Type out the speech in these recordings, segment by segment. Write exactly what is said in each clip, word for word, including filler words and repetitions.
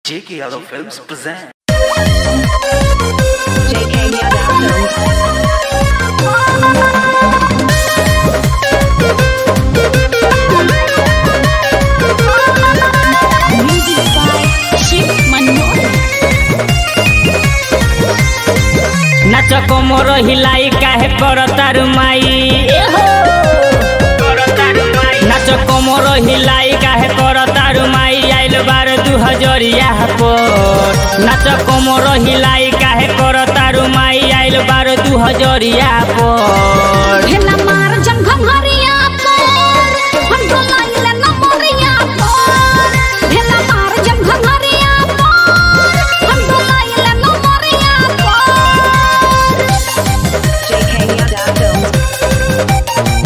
J K Yadav Films present. J K Yadav Films. Music by Shiv Manmohan. नाच कोमर हिलाई काहे करतारु माई नाच कोमर हिलाई काहे करतारु माई आइल बार दू हजरिया पर नाच कोमर हिलाई काहे करतारु माई आइल बार दू हजरिया पर भेला मार जंघम हरिया पर हम डोलाइले न मरिया पर भेला मार जंघम हरिया पर हम डोलाइले न मरिया पर J K Yadav Films.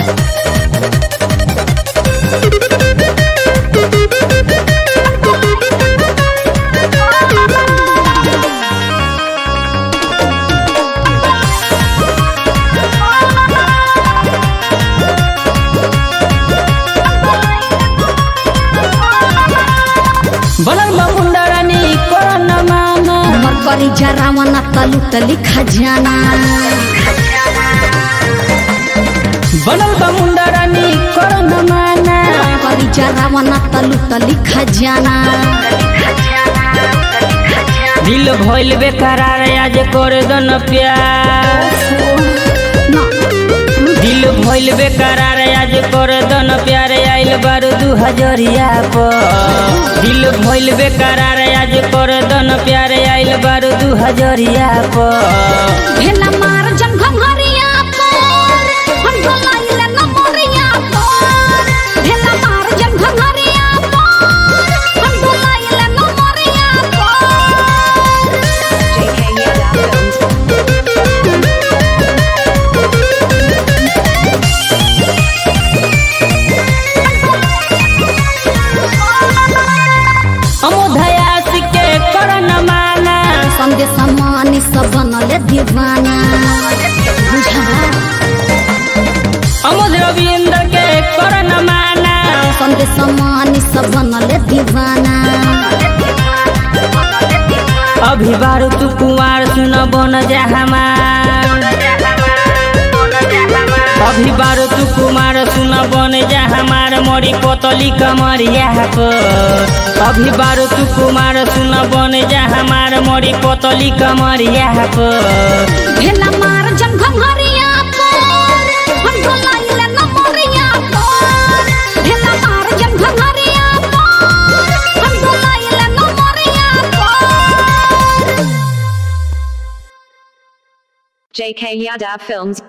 बनल मुंडरानी कोन माना हमर करी जरावना तलु तली खजाना बनल मुंडरानी कोन माना करी जरावना तलु तली खजाना दिल भइल बेकरार आज कर दन प्यार ना दिल भइल बेकरार आज कर दन प्यार आइल बार दू हजरिया पर दिल भइल बेकरार आज कर दन प्यार आइल बार दू हजरिया पर भेला मार जंघम हरिया पर हम डोलाइले न मरिया पर भेला मार जंघम हरिया पर हम डोलाइले न मरिया पर J K Yadav Films. अमोधया सिके करन माना संदेश मानी सब बनले दीवाना बुझा अमोध रविंद्र के करन माना संदेश मानी सब बनले दीवाना अभी बारू तू कुमार सुन बन जा हमार अभी बारू तू कुमार सुन बन जा हमार मोरी कोतली कमरिया पर अभी बारू तू कुमार सुन बन जा हमार मोरी कोतली कमरिया पर भेला मार जंघम हरिया पर हम डोलाइले न मरिया पर भेला मार जंघम हरिया पर हम डोलाइले न मरिया पर J K Yadav Films.